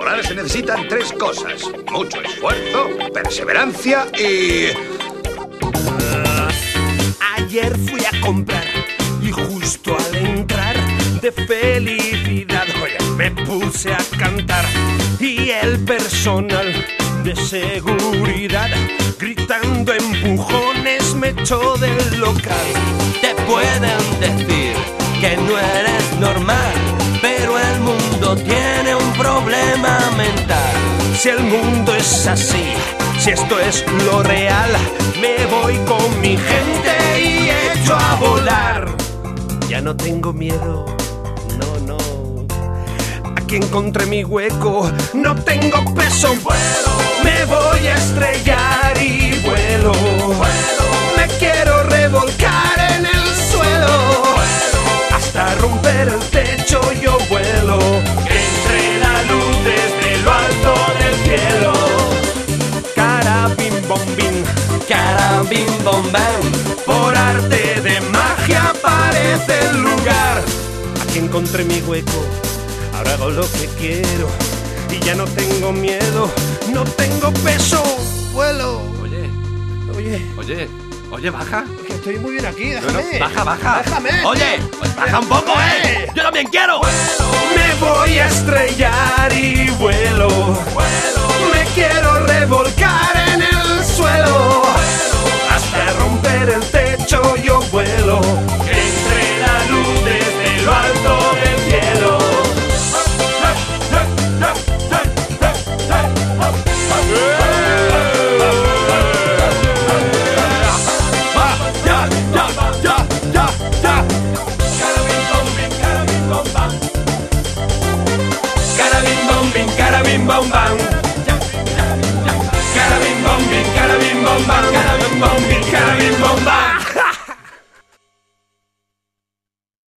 volar se necesitan 3 cosas. Mucho esfuerzo, perseverancia y... Ayer fui a comprar y justo al entrar de felicidad, oye, me puse a cantar y el personal de seguridad gritando empujones me echó del local. Te pueden decir que no eres normal, pero el mundo tiene un problema mental. Si el mundo es así, si esto es lo real, me voy con mi gente y echo a volar. Ya no tengo miedo, no. Aquí encontré mi hueco, no tengo peso. Me voy a estrellar y vuelo. Me quiero revolcar en el suelo. Hasta romper el techo yo vuelo. Entre la luz desde lo alto del cielo. Carabim bombín, Carabim bom bam, por arte de magia aparece el lugar. Aquí encontré mi hueco, ahora hago lo que quiero. Y ya no tengo miedo, no tengo peso. Vuelo. Oye, baja. Que estoy muy bien aquí, déjame. Baja. Déjame. Oye, baja un poco, Yo también quiero. Me voy a estrellar y